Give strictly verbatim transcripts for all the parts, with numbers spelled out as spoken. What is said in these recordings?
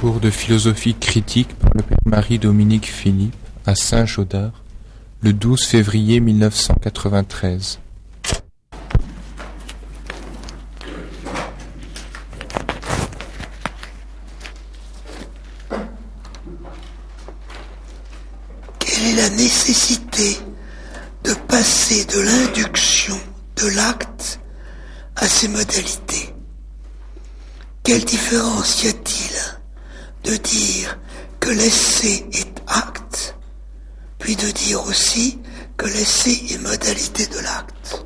Cours de philosophie critique par le père Marie-Dominique Philippe à Saint-Gaudard, le douze février mille neuf cent quatre-vingt-treize. Quelle est la nécessité de passer de l'induction de l'acte à ses modalités? Quelle différence y a-t-il de dire que l'essai est acte, puis de dire aussi que l'essai est modalité de l'acte?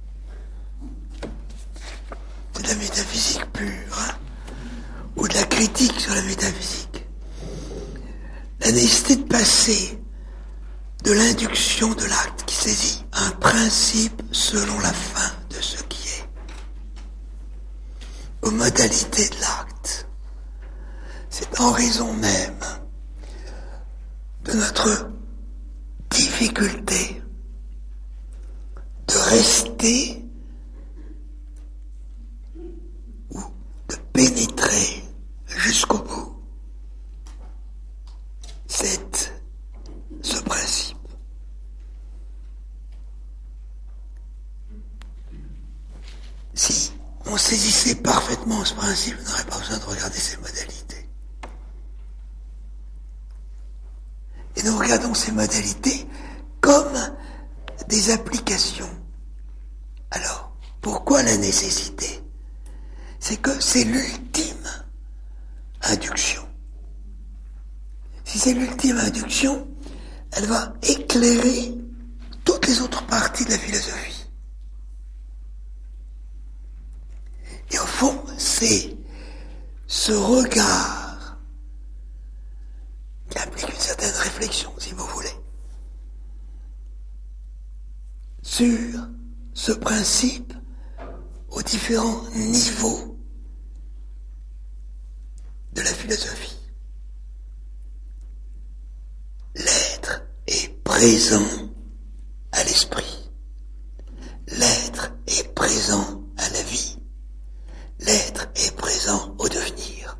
C'est de la métaphysique pure, hein, ou de la critique sur la métaphysique. La nécessité de passer de l'induction de l'acte qui saisit un principe selon la fin de ce qui est, aux modalités de l'acte. C'est en raison même de notre difficulté de rester ou de pénétrer jusqu'au bout cette, ce principe. Si on saisissait parfaitement ce principe, on n'aurait pas besoin de regarder ses modalités. Et nous regardons ces modalités comme des applications. Alors, pourquoi la nécessité? C'est que c'est l'ultime induction. Si c'est l'ultime induction, elle va éclairer toutes les autres parties de la philosophie. Et au fond, c'est ce regard qui implique une certaine réflexion, si vous voulez, sur ce principe aux différents niveaux de la philosophie. L'être est présent à l'esprit. L'être est présent à la vie. L'être est présent au devenir.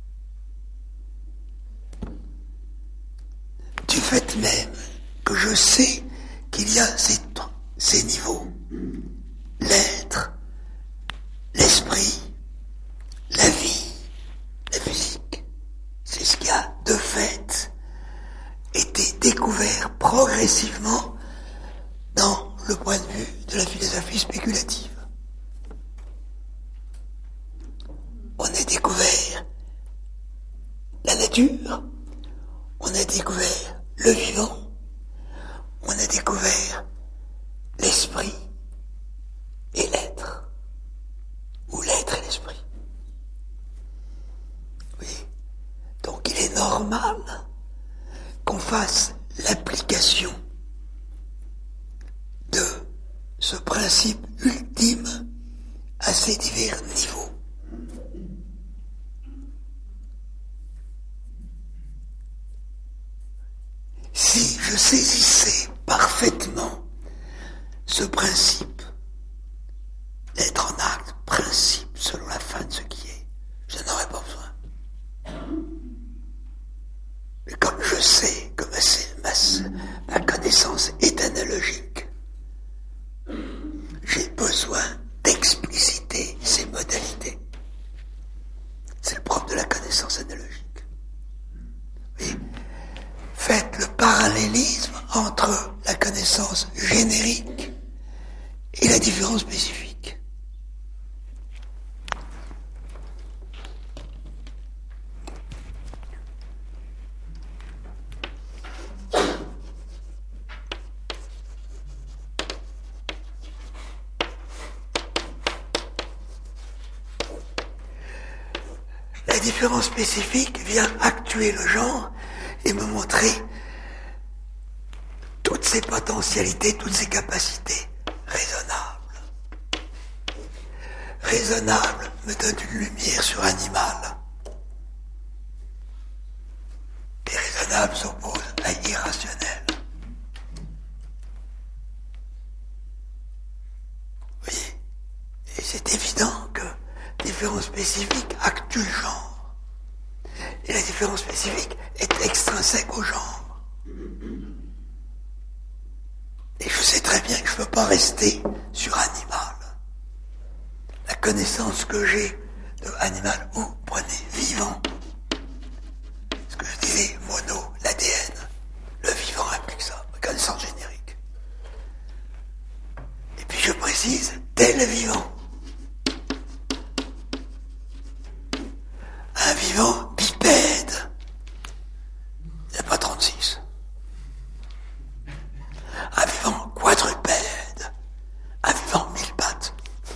Du fait même que je sais qu'il y a ces, ces niveaux, l'être, l'esprit, la vie, la physique, c'est ce qui a de fait été découvert progressivement dans le point de vue de la philosophie spéculative. On a découvert la nature, on a découvert le vivant, on a découvert l'esprit et l'être, ou l'être et l'esprit. Oui. Donc il est normal qu'on fasse l'application de ce principe ultime à ces divers niveaux. Si je saisissais parfaitement ce principe d'être en acte, principe selon la fin de ce qui est, je n'en aurais pas besoin. Mais comme je sais que ma, ma, ma connaissance est analogique, j'ai besoin d'expliciter ces modalités. C'est le propre de la connaissance analogique. Oui. Faites le parallélisme entre la connaissance générique et la différence spécifique. La différence spécifique vient actuer le genre et me montrer toutes ses potentialités, toutes ses capacités raisonnables. Raisonnable me donne une lumière sur animal. Et raisonnable s'oppose à irrationnel. Oui. Et c'est évident que différence spécifique actue le genre. Et la différence différence spécifique est extrinsèque au genre. Et je sais très bien que je ne peux pas rester sur animal. La connaissance que j'ai de animal, ou prenez vivant, ce que je disais, mono, l'A D N, le vivant implique ça, la connaissance générique. Et puis je précise, tel vivant. Un vivant bipède, il n'y a pas trente-six. Un vivant quadrupède, un vivant mille pattes.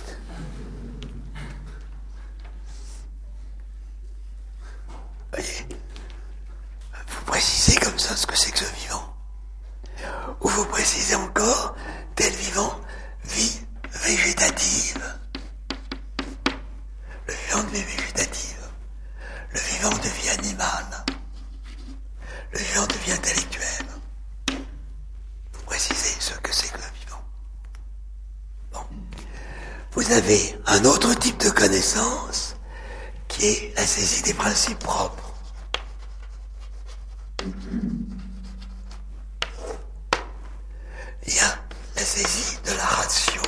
Voyez, vous précisez comme ça ce que c'est que ce vivant. Ou vous précisez encore, tel vivant, vie végétative. Le vivant de vie végétative. Le vivant de vie animale. Le vivant de vie intellectuelle. Vous précisez ce que c'est que le vivant. Bon. Vous avez un autre type de connaissance qui est la saisie des principes propres. Il y a la saisie de la ratio,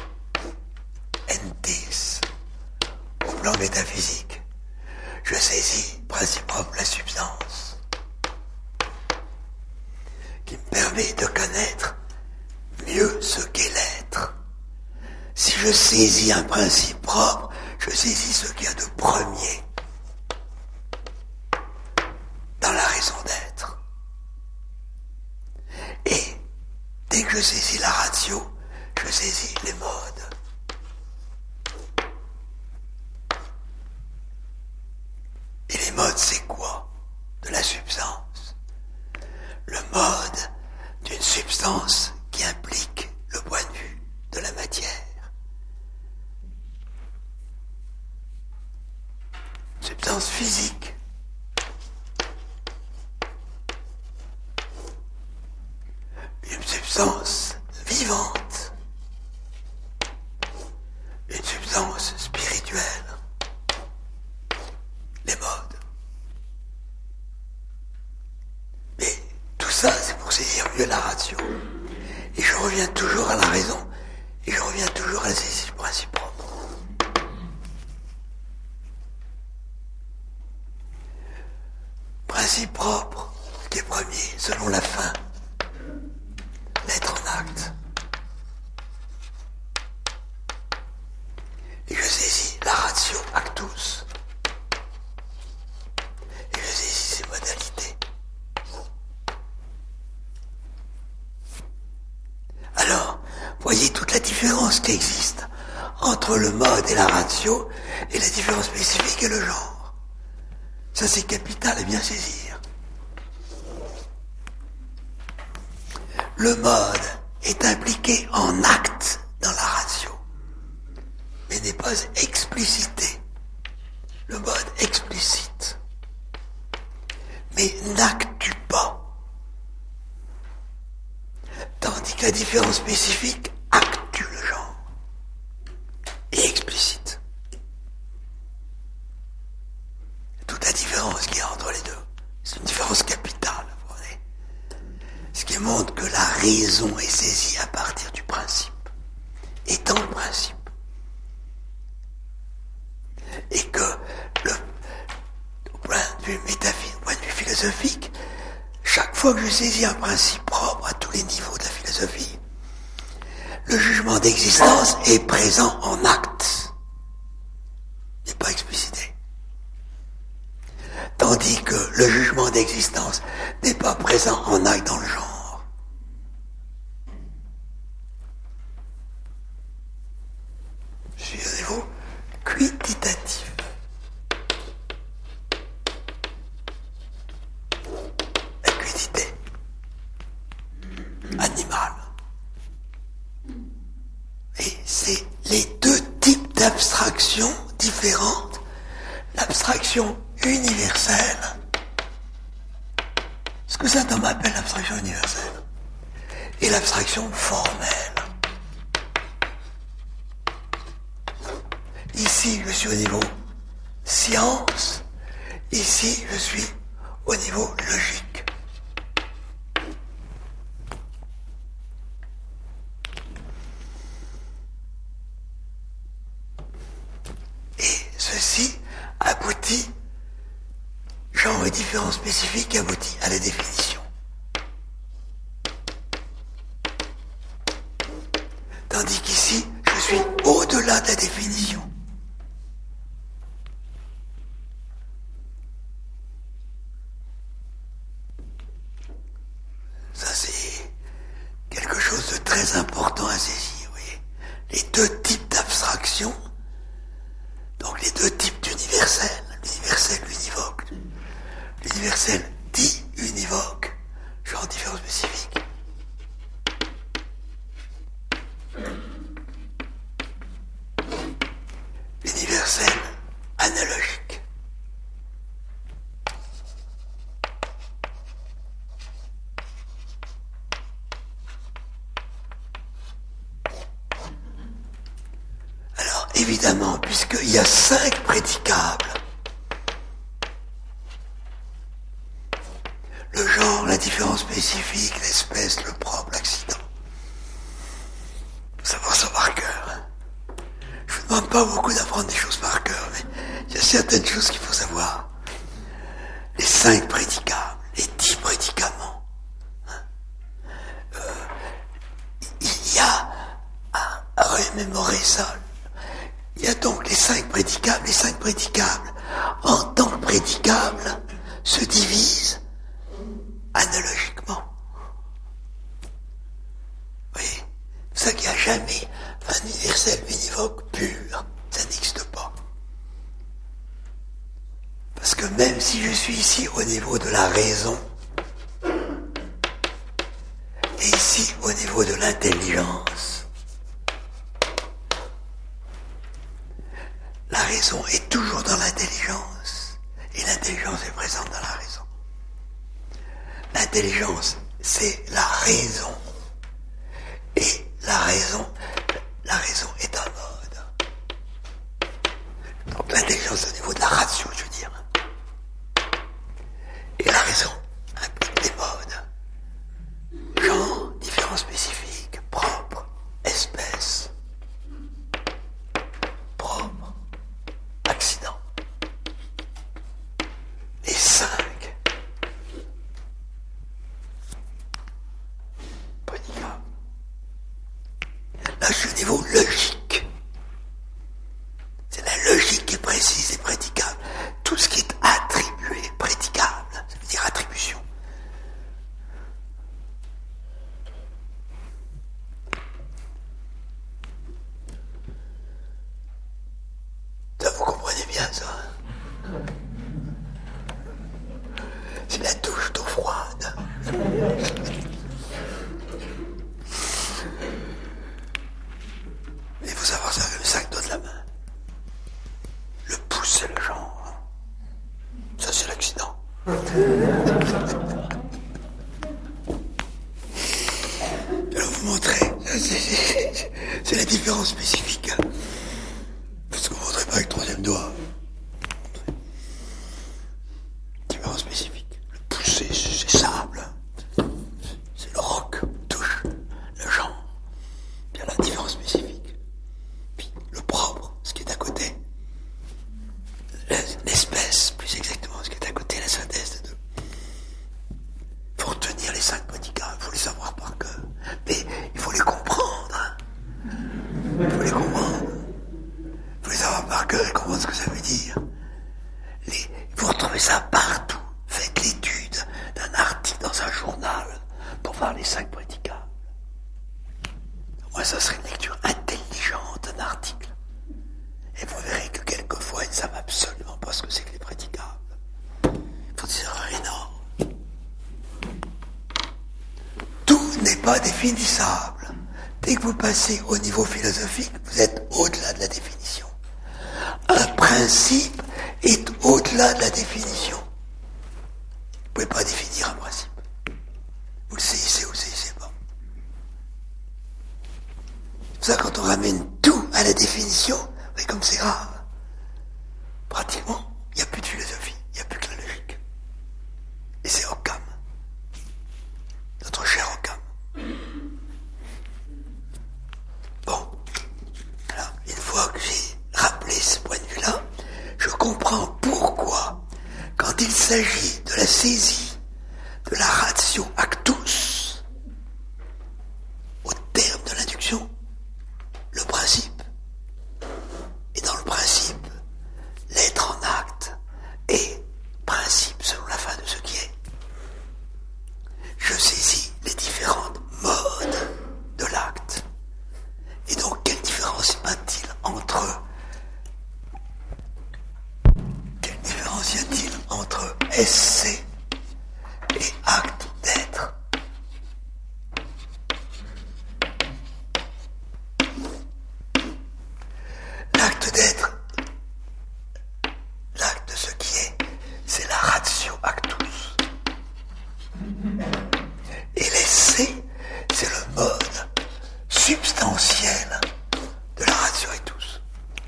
entis, au plan métaphysique. Je saisis principe propre la substance, qui me permet de connaître mieux ce qu'est l'être. Si je saisis un principe propre, je saisis ce qu'il y a de premier dans la raison d'être. Et dès que je saisis la ratio, je saisis les modes. Et les modes, c'est quoi? De la substance. Le mode d'une substance qui implique le point de vue de la matière. Substance physique. Une substance vivante. Une substance spirituelle. Les modes. Mais tout ça, c'est pour saisir mieux la ratio. Et je reviens toujours à la raison. Et je reviens toujours à la saisie du principe propre. Principe propre, qui est premier, selon la fin. L'être en acte. Et je saisis la ratio actus. Et je saisis ses modalités. Alors, voyez toute la différence qui existe entre le mode et la ratio, et la différence spécifique et le genre. Ça, c'est capital à bien saisir. Le mode est impliqué en acte dans la ratio, mais n'est pas explicité. Le mode explicite, mais n'actue pas. Tandis que la différence spécifique actue le genre et explicite. Toute la différence qu'il y a entre les deux, c'est une différence capitale. Vous voyez, ce qui montre que la raison est saisie à partir du principe, étant le principe. Et que, le, au point de vue métaphysique, au point de vue philosophique, chaque fois que je saisis un principe propre à tous les niveaux de la philosophie, le jugement d'existence est présent en acte, n'est pas explicité. Tandis que le jugement d'existence n'est pas présent en acte dans le genre. Je suis au niveau quantitatif. La quantité animale. Et c'est les deux types d'abstractions différentes. L'abstraction universelle. Ce que Saint Thomas appelle l'abstraction universelle. Et l'abstraction formelle. Ici, je suis au niveau science. Ici, je suis au niveau logique. Et ceci aboutit, genre et différence spécifique aboutit à la définition. Tandis qu'ici, je suis au-delà de la définition. Ça, c'est quelque chose de très important à saisir, vous voyez. Les deux types d'abstraction, donc les deux types d'universel, l'universel, l'univoque. L'universel dit univoque, genre différence spécifique. L'universel analogique. Alors, évidemment, puisqu'il y a cinq prédicables, le genre, la différence spécifique, l'espèce, le propre, l'accident. Faut savoir ça par cœur. Hein. Je vous demande pas beaucoup d'apprendre des choses par cœur, mais il y a certaines choses qu'il faut savoir. Les cinq prédicables, les dix prédicaments. Hein. Euh, il y a à, à remémorer ça. Il y a donc les cinq prédicables. Les cinq prédicables, en tant que prédicables, se divisent analogiquement. Vous voyez, c'est ça qu'il n'y a jamais un universel univoque pur. Ça n'existe pas. Parce que même si je suis ici au niveau de la raison, et ici au niveau de l'intelligence, la raison est toujours dans l'intelligence, et l'intelligence est présente dans la raison. L'intelligence, c'est la raison. Et la raison, la raison est un mode. Donc l'intelligence au niveau de la ratio, je veux dire. Et la raison implique des modes. Genre, différence spécifique, propre, espèce. Propre, accident. Les cinq. Là, je suis au niveau logique. C'est la logique qui est précise et prédicable. Tout ce qui est attribué est prédicable. Ça veut dire attribution. Ça, vous comprenez bien ça. C'est la douche d'eau froide. Il faut savoir ça avec le cinq doigts de la main. Le pouce, c'est le genre. Ça, c'est l'accident. Alors, vous montrez. C'est la différence spécifique. Parce que vous ne montrez pas avec le troisième doigt. Différence spécifique. Le pouce, c'est, c'est sable. C'est le roc. Touche. Le genre. Puis la différence spécifique. Puis le propre, ce qui est à côté. L'espèce, plus exactement, ce qui est à côté, la synthèse de deux. Il faut retenir les cinq prédicats, il faut les savoir par cœur. Mais il faut les comprendre. Il faut les comprendre. Il faut les savoir par cœur et comprendre ce que ça veut dire. Les, vous retrouvez ça partout. Faites l'étude d'un article dans un journal pour voir les cinq prédicats. Moi, ça serait une lecture intelligente d'un article. Et vous verrez que quelquefois, ils ne savent absolument pas ce que c'est que les prédicables. Il faut dire énorme. Tout n'est pas définissable. Dès que vous passez au niveau philosophique, vous êtes au-delà de la définition. Un principe est au-delà de la définition. Vous ne pouvez pas définir un principe. Vous le saisissez ou vous le saisissez pas. C'est pour ça, quand on ramène tout à la définition, vous voyez comme c'est grave. Pratiquement, il n'y a plus de philosophie, il n'y a plus que la logique. s'agit de la saisie de la ratio actus, au terme de l'induction, le principe. Et dans le principe, l'être en acte est principe selon la fin de ce qui est. Je saisis les différentes modes de l'acte. Et donc, quelle différence y a-t-il entre quelle différence y a-t-il entre esse et acte d'être? L'acte d'être, l'acte de ce qui est, c'est la ratio actus. Et l'esse, c'est le mode substantiel de la ratio actus.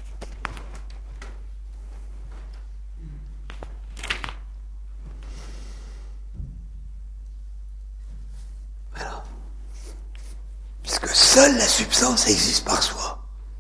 Voilà. Puisque seule la substance existe par soi.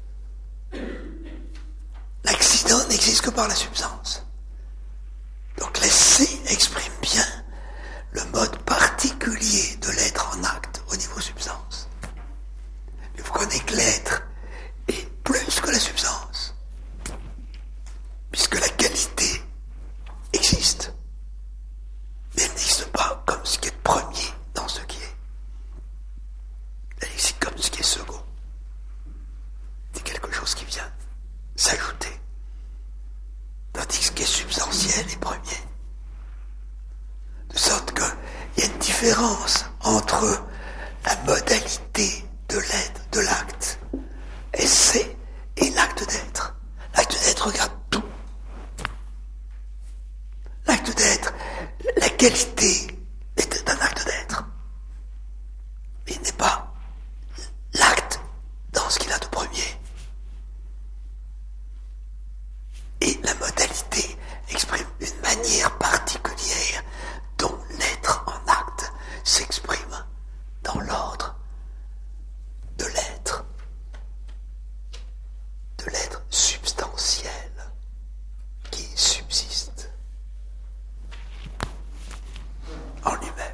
L'accident n'existe que par la substance. Donc l'esse exprime bien le mode particulier de l'être en acte au niveau substance. Mais vous connaissez que l'être est plus que la substance, puisque la qualité existe, mais elle n'existe pas comme ce qui est premier dans ce qui est. Elle existe comme ce qui est second. C'est quelque chose qui vient s'ajouter, tandis que ce qui est substantiel est premier. De sorte qu'il y a une différence entre la modalité de l'être, de l'acte, esse, et l'acte d'être. L'acte d'être regarde tout. L'acte d'être, la qualité est un acte d'être. Mais il n'est pas l'acte dans ce qu'il a de premier. Et la modalité exprime une manière particulière dont l'être en acte s'exprime dans l'ordre de l'être, de l'être substantiel qui subsiste en lui-même.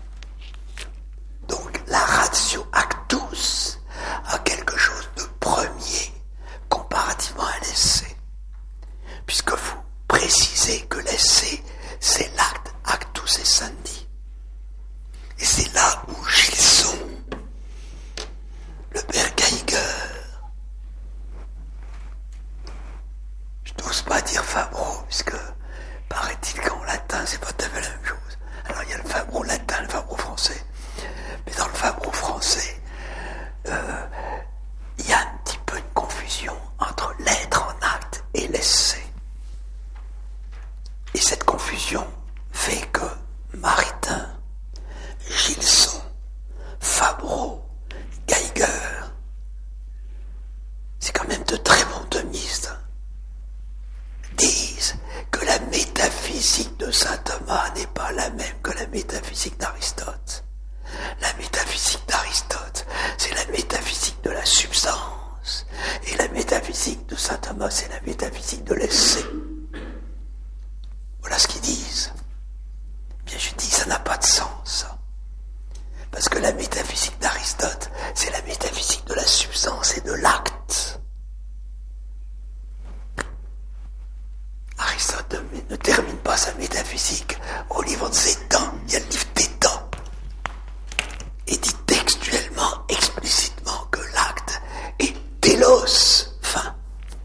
Donc la ratio actus a quelque chose de premier comparativement à l'esse, puisque vous précisez que l'esse, c'est l'acte actus essendi. Et c'est là où Gilson, le père Geiger, je n'ose pas dire Fabro, puisque paraît-il qu'en latin c'est pas tout à fait la même chose. Alors il y a le Fabro latin, le Fabro français. Mais dans le Fabro français, euh, il y a un petit peu de confusion entre l'être en acte et l'esse. Et cette confusion fait que Maritain, Gilson, Fabro, Geiger, c'est quand même de très bons thomistes, disent que la métaphysique de saint Thomas n'est pas la même que la métaphysique d'Aristote. La métaphysique d'Aristote, c'est la métaphysique de la substance, et la métaphysique de saint Thomas, c'est la métaphysique de l'esse. Voilà ce qu'ils disent. Bien, je dis, ça n'a pas de sens, ça. Parce que la métaphysique d'Aristote, c'est la métaphysique de la substance et de l'acte. Aristote ne, ne termine pas sa métaphysique au livre de ses temps. Il y a le livre des temps. Et dit textuellement, explicitement, que l'acte est télos, fin.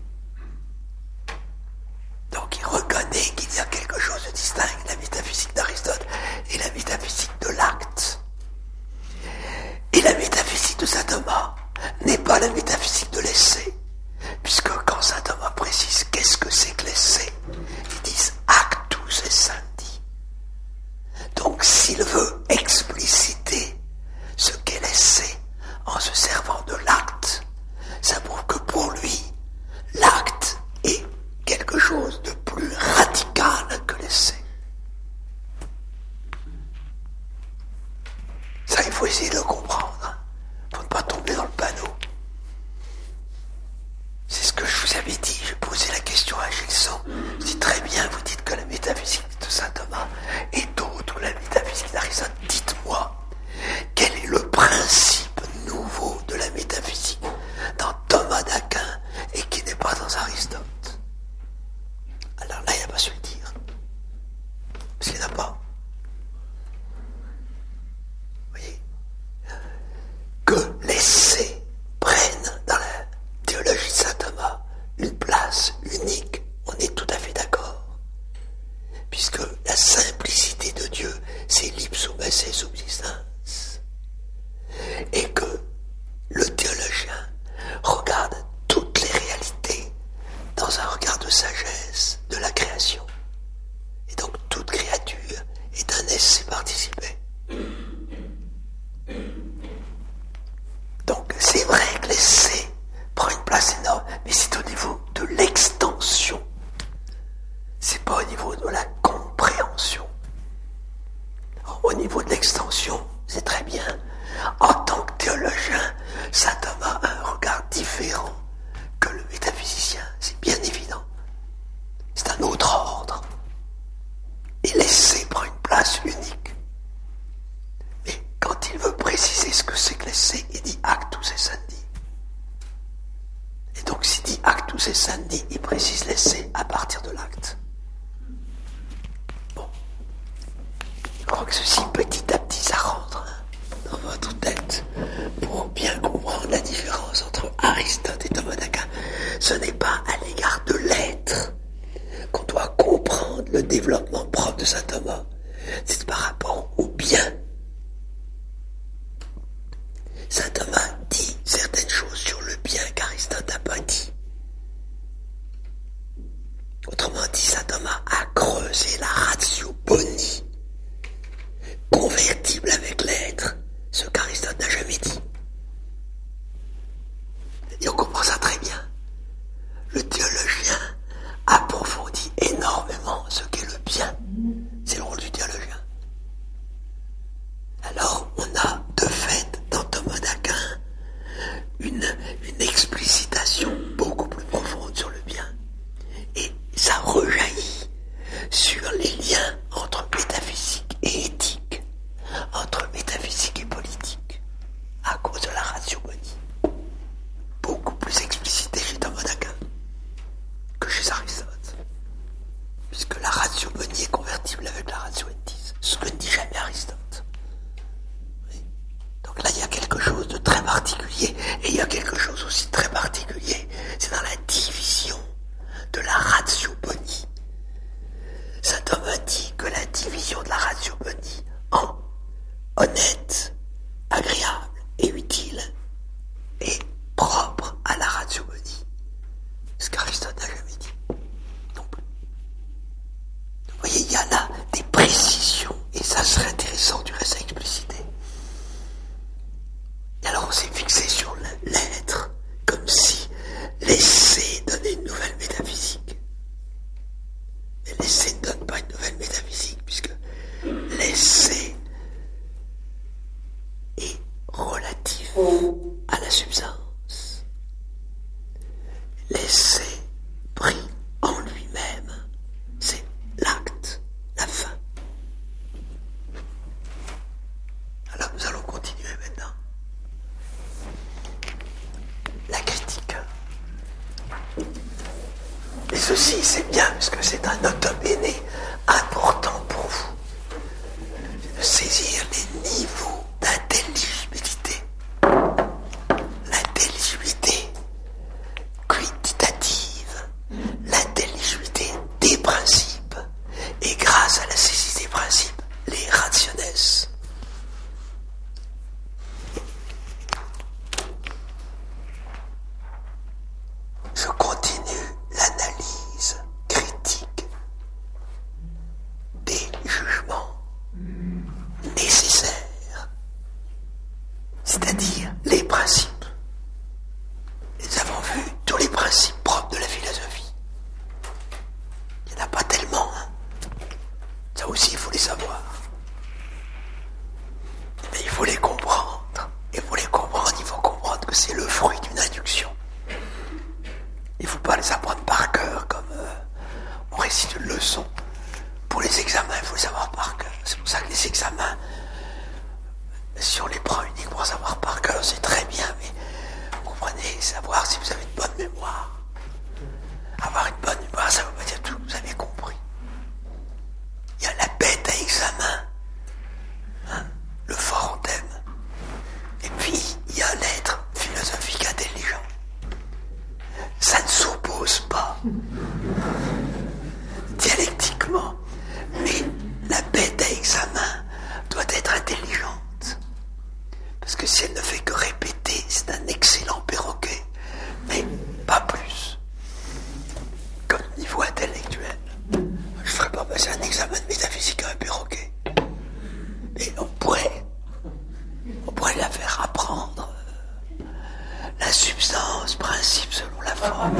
Donc il reconnaît qu'il y a quelque chose de distinct, la métaphysique d'Aristote et la métaphysique de l'acte. Et la métaphysique de saint Thomas n'est pas la métaphysique de l'esse, puisque quand saint Thomas précise qu'est-ce que c'est que l'esse, ils disent actus essendi. Donc s'il veut expliciter ce qu'est l'esse en se servant de l'acte, ça prouve que pour lui, l'acte est quelque chose de plus radical que l'esse. Ça, il faut essayer de le comprendre, hein, pour ne pas tomber dans le panneau. C'est ce que je vous avais dit. Je posais la question à Gilson. Je dis très bien, vous dites que la métaphysique de de saint Thomas et d'autres, ou la métaphysique d'Aristote, dites-moi, quel est le principe nouveau de la métaphysique dans Thomas d'Aquin et qui n'est pas dans Aristote? Alors là, il n'a pas su le dire. Parce qu'il n'y en a pas. Vous voyez? Que l'essai prenne dans la théologie de saint Thomas une place unique, on est tout à fait d'accord. Puisque la simplicité de Dieu, c'est l'ipsum esse subsistens. Et que le théologien regarde toutes les réalités dans un regard de sagesse de la création. Et donc toute créature est un essai participé. Donc c'est vrai que l'essai prend une place énorme, mais c'est au niveau de l'extension. C'est pas au niveau de la compréhension. Alors, au niveau de l'extension, c'est très bien. En tant que théologien, saint Thomas a un regard différent que le métaphysicien, c'est bien évident. C'est un autre ordre. Et l'essai prend une place unique. Mais quand il veut préciser ce que c'est que l'essai, il dit actus essendi. Et donc s'il dit actus essendi, il précise l'essai à partir de l'acte. Bon. Je crois que ceci, petit à petit, ça rentre hein, dans votre tête pour bien comprendre la différence entre Aristote et Thomas d'Aquin. Ce n'est pas à l'égard de l'être qu'on doit comprendre le développement propre de saint Thomas. C'est par rapport au bien. Saint Thomas dit certaines choses sur le bien qu'Aristote n'a pas dit. Autrement dit, saint Thomas a creusé la ratio boni, convertible avec l'être, ce qu'Aristote n'a jamais dit. Et on comprend ça très bien. Le théologien approfondit énormément ce qu'est le bien. C'est le rôle du théologien. Alors, on a de fait, dans Thomas d'Aquin, une, une explicitation beaucoup plus profonde sur le bien. Et ça rejaillit sur les liens entre métaphysique et éthique, entre métaphysique et politique, à cause de la ratio boni. Beaucoup plus explicité chez Thomas d'Aquin que chez Aristote. Puisque la ratio boni est convertible avec la ratio entis, ce que ne dit jamais Aristote. Oui. Donc là, il y a quelque chose de très particulier, et il y a quelque chose aussi de très particulier, c'est dans la division de la ratio boni. Saint Thomas dit que la division de la ratio boni en honnête, agréable et utile est propre à la ratio boni. Ce qu'Aristote n'a jamais dit non plus. Vous voyez, il y a là des précisions, et ça serait intéressant du reste à expliciter. Et alors on s'est fixé sur l'être, comme si l'essai donnait une nouvelle métaphysique. Mais l'essai ne donne pas une nouvelle métaphysique, puisque l'essai est relatif à la substance. L'essai pris en lui-même, c'est l'acte, la fin. Alors nous allons continuer maintenant. La critique. Et ceci, c'est bien, puisque c'est un autobéné important pour vous. C'est de saisir les niveaux d'intelligibilité. L'intelligibilité quantitative, l'intelligibilité des principes, et grâce à la saisie des principes, les rationes. Je continue l'analyse critique dialectiquement, mais la bête à examen doit être intelligente. Parce que si elle ne fait que répéter, c'est un excellent perroquet, mais pas plus. Comme niveau intellectuel. Je ne ferai pas passer un examen de métaphysique à un perroquet. Mais on pourrait, on pourrait la faire apprendre euh, la substance, principe selon la forme.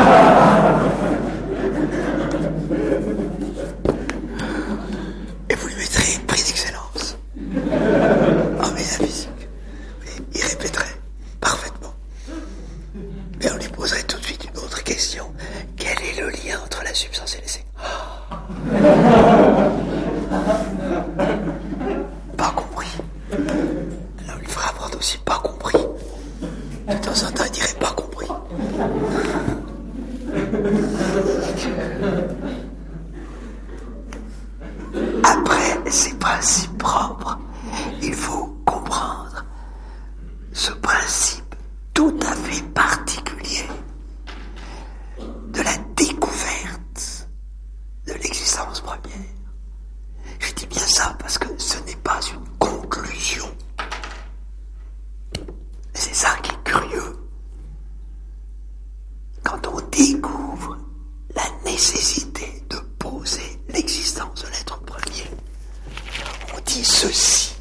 Et vous lui mettrez prix d'excellence en métaphysique. Et il répéterait parfaitement. Et on lui poserait tout de suite une autre question. Quel est le lien entre la substance et l'essai? Pas compris. Alors on lui fera apprendre aussi pas compris. De temps en temps, il dirait pas compris. Après ces principes propres, il faut comprendre ce principe tout à fait particulier de la découverte de l'existence première. Je dis bien ça parce que ce n'est pas une conclusion. C'est ça qui est curieux. Quand on découvre la nécessité de poser l'existence de l'être premier, on dit ceci.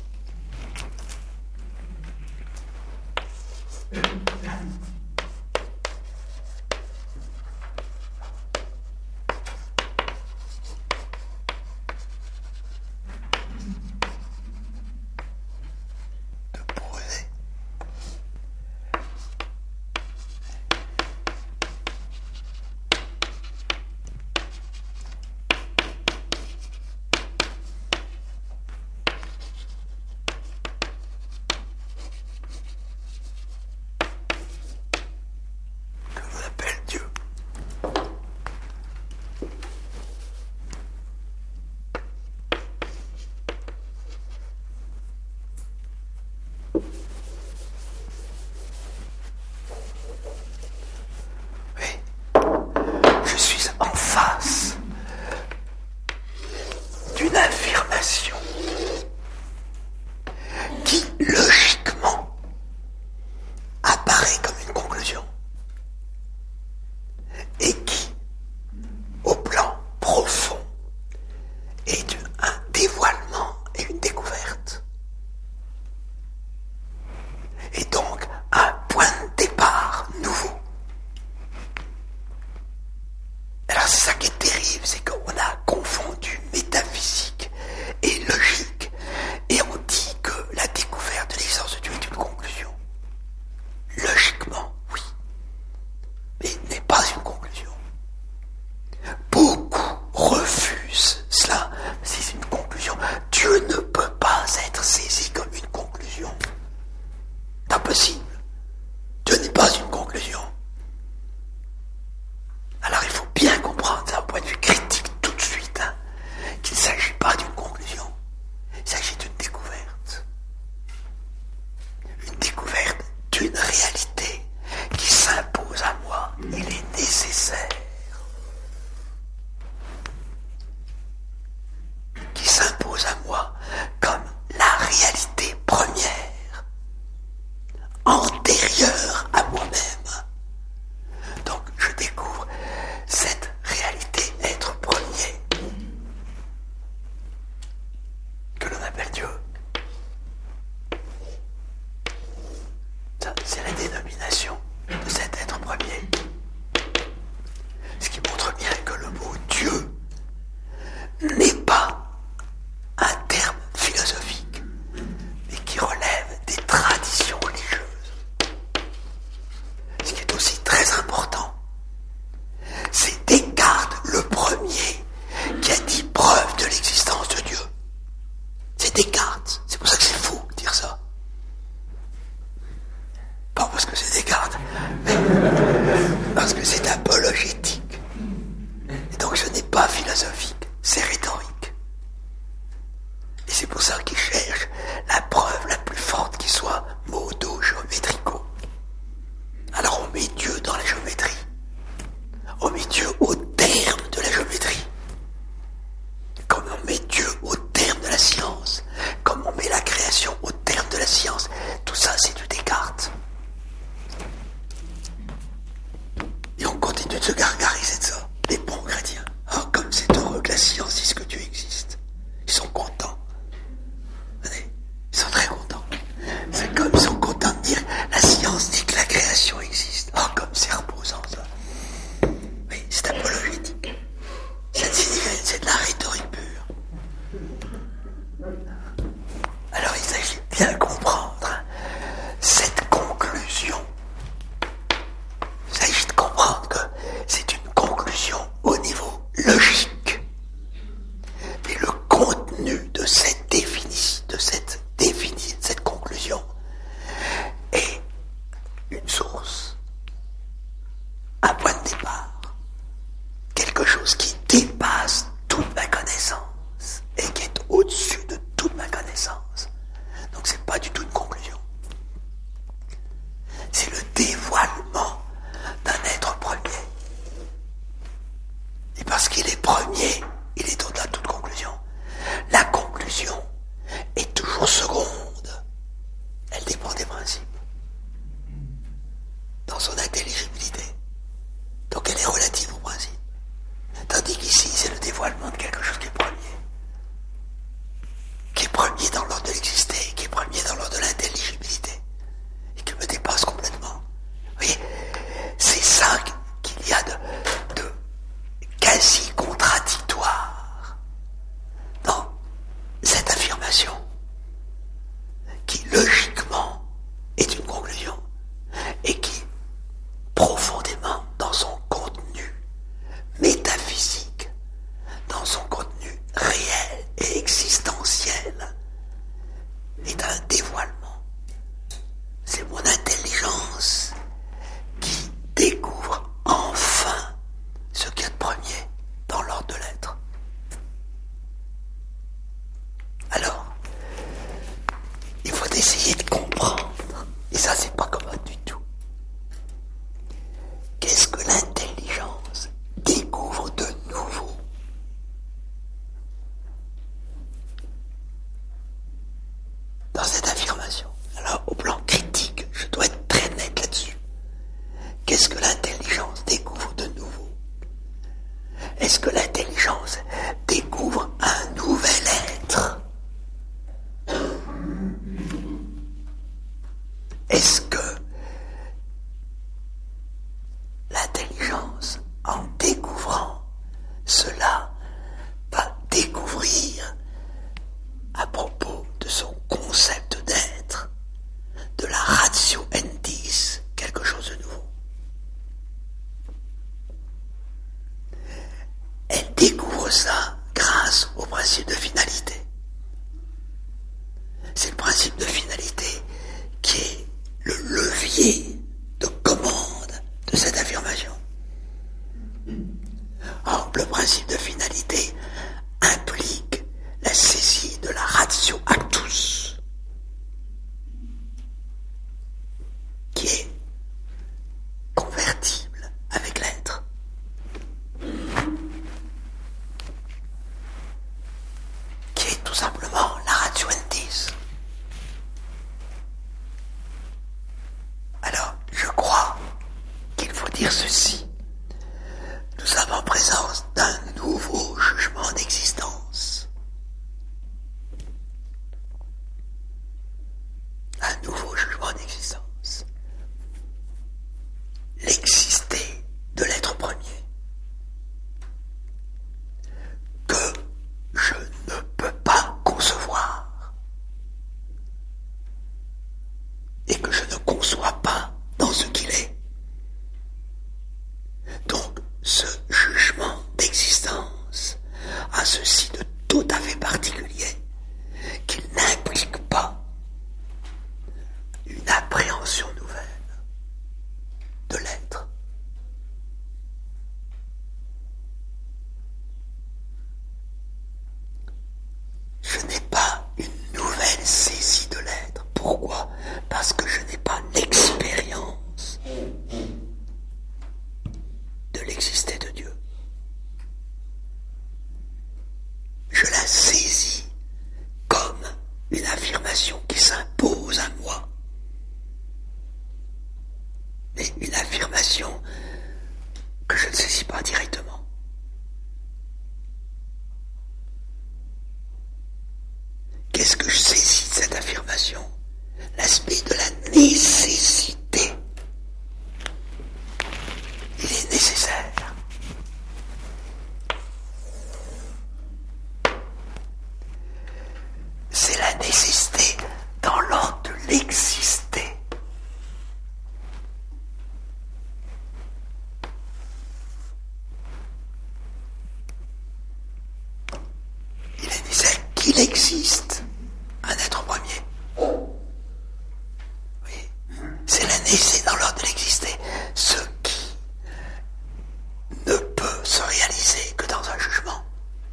se gargariser de ça, les bons chrétiens. Oh, comme c'est heureux que la science dise que Dieu existe. Ils sont contents. Ils sont très contents. C'est comme ils sont contents de dire la science dit que la création existe. Oh, comme c'est reposant ça. Oui, c'est apologétique. C'est, c'est de la rhétorique pure. Alors il s'agit de bien comprendre cette conclusion. Il s'agit de comprendre que c'est une conclusion au niveau logique. Et le contenu de cette définition, de cette définition, de cette conclusion est une source, un point de départ, quelque chose qui dépasse toute ma connaissance et qui est au-dessus de toute ma connaissance. Donc c'est pas du tout une conclusion. C'est le dévoilement d'un être premier. Et parce qu'il est premier, il est au-delà de toute conclusion. La conclusion est toujours seconde. Elle dépend des principes. Dans son intelligibilité. Donc elle est relative aux principes. Tandis qu'ici, c'est le dévoilement de quelque chose qui est premier. Qui est premier dans l'ordre de l'existé, qui est premier dans l'ordre de l'intelligibilité. Et qui me dépasse complètement. Vous voyez, c'est ça qu'il y a de, de quasi contradictoire dans cette affirmation, qui logiquement est une conclusion, et qui profondément dans son contenu métaphysique, dans son contenu réel et existentiel, est un dévoilement. C'est mon intelligence qui découvre enfin ce qu'il y a de premier dans l'ordre de l'être. Alors, il faut essayer de comprendre, et ça c'est pas commode du tout. Qu'est-ce que l'intelligence découvre de nouveau? Dans cette affirmation. Alors, au plan critique, je dois être très net là-dessus. Qu'est-ce que l'intelligence découvre de nouveau? Est-ce que l'intelligence découvre un nouvel être? Est-ce que l'intelligence, en découvrant cela, va découvrir à propos de son concept d'être, de la ratio endis, quelque chose de nouveau? Elle découvre ça grâce au principe de finalité. C'est le principe de finalité qui est le levier de commande de cette affirmation. Or, le principe de finalité implique la saisie de la ratio actus, qui est convertible avec l'être. Qui est tout simplement la ratio endis. Alors, je crois qu'il faut dire ceci. Nous sommes en présence d'un nouveau jugement d'existence. Un nouveau jugement d'existence. L'exister de l'être premier. Que je ne peux pas concevoir. Et que je ne conçois pas dans ce qu'il est. Donc, ce jugement d'existence a ceci de tout à fait particulier, qu'il n'implique pas une appréhension nouvelle de l'être. Je n'ai pas une nouvelle saisie de l'être. Pourquoi? Parce que je n'ai pas l'expérience de l'exister de Dieu. Je la saisis comme une affirmation qui s'impose à moi. Mais une affirmation que je ne sais pas directement. Qu'est-ce que je saisis de cette affirmation? L'aspect de la nécessité. Il est nécessaire. C'est la nécessité dans l'ordre de l'exister. Il est nécessaire qu'il existe un être premier. Oui, c'est la nécessité dans l'ordre de l'exister. Ce qui ne peut se réaliser que dans un jugement.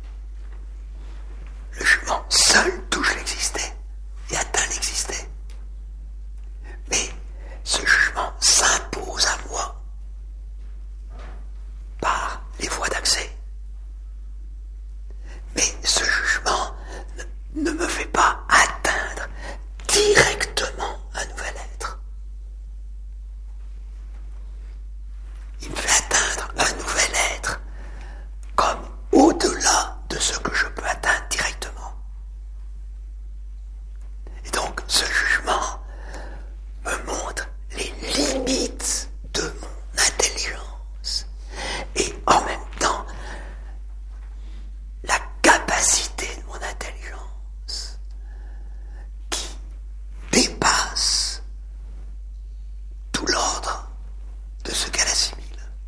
Le jugement seul touche l'existé et atteint l'existé. Mais ce jugement s'impose à moi par les voies d'accès. Mais ce jugement ne, ne me fait pas atteindre directement un nouvel être. Il me fait atteindre un nouvel être comme au-delà de ce que je peux atteindre directement. Et donc ce jugement me montre les limites de mon intelligence et en même temps la capacité de mon intelligence qui dépasse tout l'ordre de ce qu'elle assimile.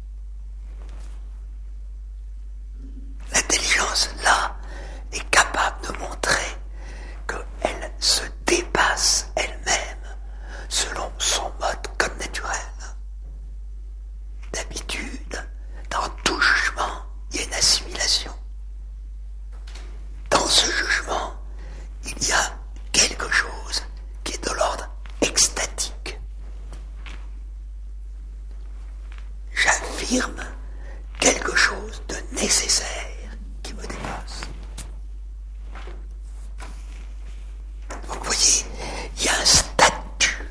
L'intelligence, là, est capable de montrer qu'elle se dépasse elle-même selon son mode comme naturel. D'habitude, dans tout jugement, il y a une assimilation. Dans ce jugement, il y a quelque chose qui est de l'ordre extatique. J'affirme quelque chose de nécessaire qui me dépasse. Donc vous voyez, il y a un statut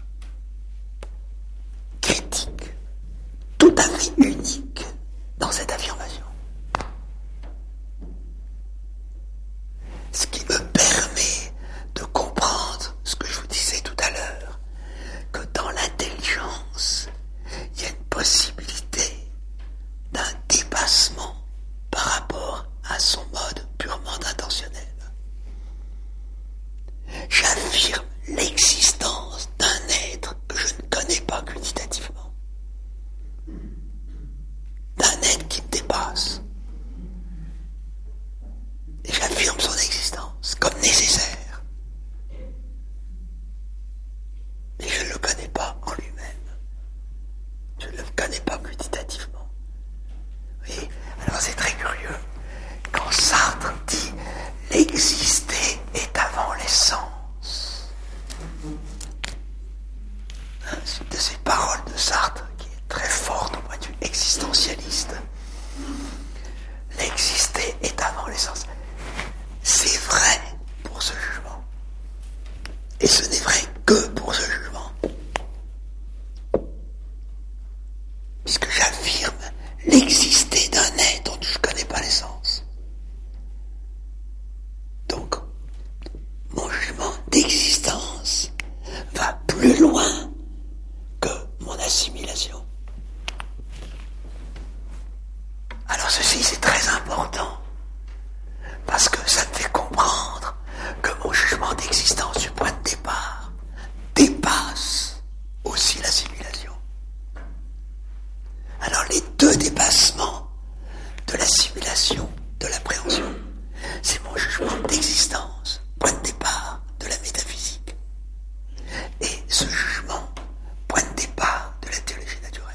critique tout à fait unique dans cette affirmation. Ce qui me permet de comprendre ce que je vous disais tout à l'heure, que dans l'intelligence, il y a une possibilité d'un dépassement par rapport à son mode purement intentionnel. J'affirme l'existence d'un être que je ne connais pas quantitativement. D'un être qui me dépasse. Et j'affirme son existence comme nécessaire. Et je ne le connais pas en lui-même. Je ne le connais pas quantitativement. Oui, alors c'est très curieux. Quand Sartre dit « l'exister est avant l'essence », hein, c'est une de ces paroles de Sartre qui est très forte au point de vue existentialiste. L'exister est avant l'essence. C'est vrai pour ce jugement. Et ce n'est vrai que pour ce jugement. Puisque j'affirme l'exister d'un être dont je ne connais pas l'essence. Donc, mon jugement d'existence va plus loin que mon assimilation. Alors ceci, c'est très important, parce que ça me fait comprendre que mon jugement d'existence du point de départ dépasse aussi l'assimilation. Alors les deux dépassements de l'assimilation, de l'appréhension, c'est mon jugement d'existence, point de départ de la métaphysique, et ce jugement, point de départ de la théologie naturelle.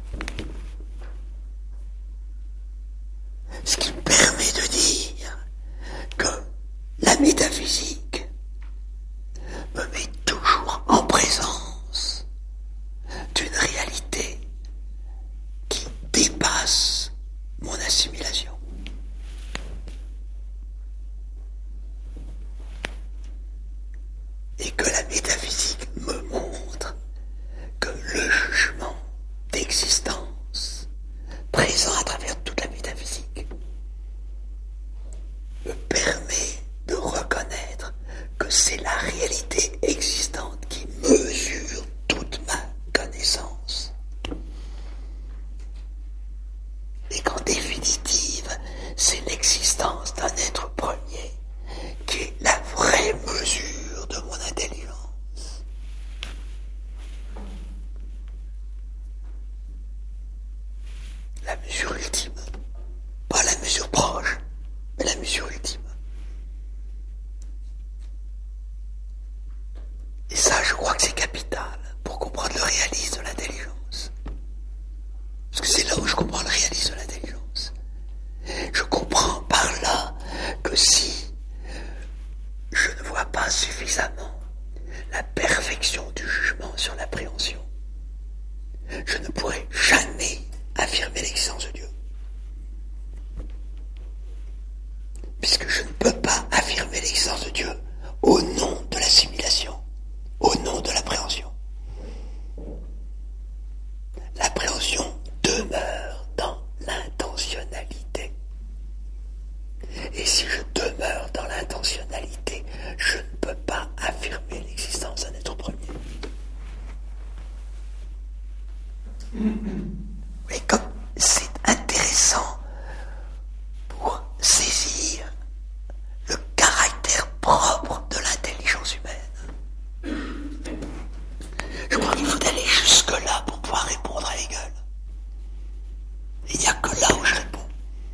Ce qui permet de dire que la métaphysique me met toujours en présence d'une réalité qui dépasse mon assimilation. Et que la métaphysique me montre que le jugement d'existence présent à travers Mais comme c'est intéressant pour saisir le caractère propre de l'intelligence humaine. Je crois qu'il faut aller jusque-là pour pouvoir répondre à Hegel. Il n'y a que là où je réponds.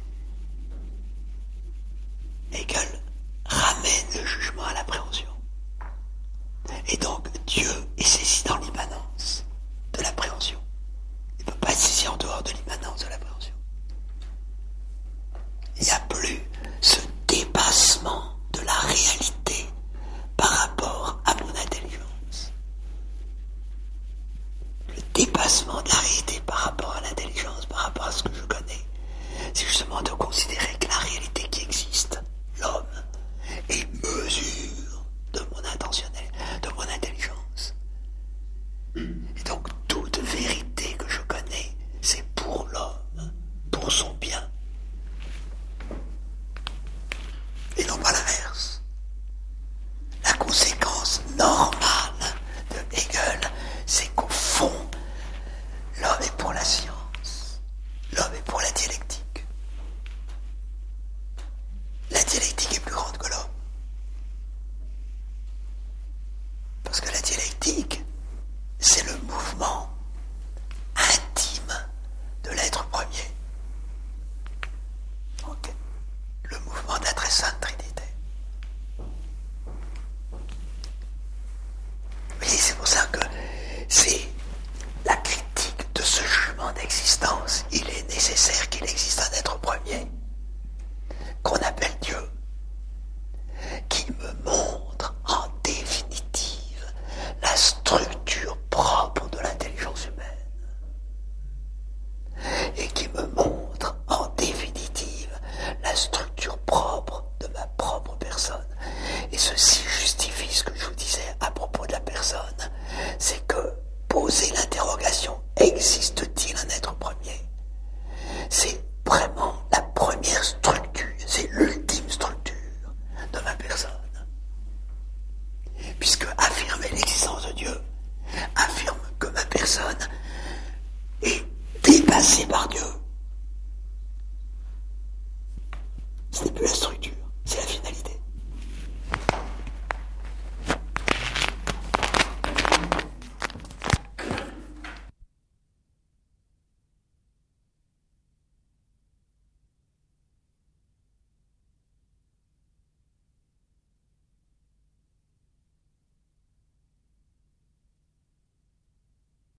Hegel ramène le jugement à l'appréhension. Et donc Dieu est saisi dans l'immanence de l'appréhension. Il ne peut pas être saisi en dehors de l'immanence de l'appréhension. Il n'y a plus ce dépassement de la réalité par rapport à mon intelligence. Le dépassement de la réalité par rapport à l'intelligence, par rapport à ce que je connais, c'est justement de considérer que la réalité qui existe, l'homme, est mesure